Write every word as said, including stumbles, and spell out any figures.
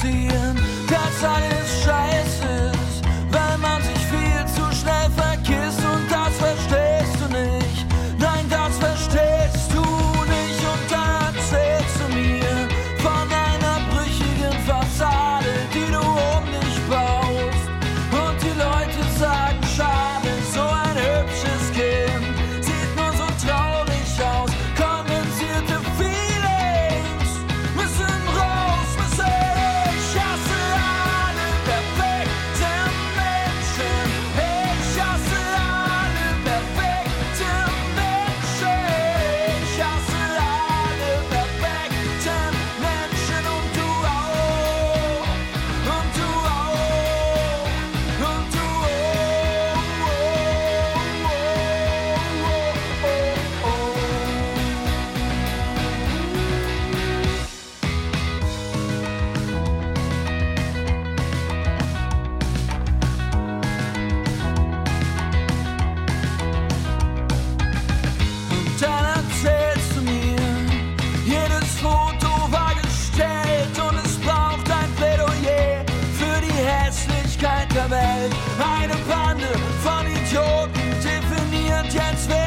gestehen, dass alles scheiße ist, weil man sich viel zu schnell vergisst und das verstehst du nicht. Nein, das verstehst du nicht und dann erzählst du mir von einer brüchigen Fassade, die du um dich baust und die Leute sagen, schade, so ein hübsches Kind sieht nur so traurig aus. Kondensierte Feelings müssen raus, müssen. Ich hasse alle perfekten Menschen. Ich hasse alle perfekten Menschen. Ich hasse alle perfekten Menschen und du auch. Und du auch. Und du Und dann erzählst du mir, jedes Foto war gestellt und es braucht ein Plädoyer für die Hässlichkeit der Welt. Eine Bande von Idioten definiert jetzt, wer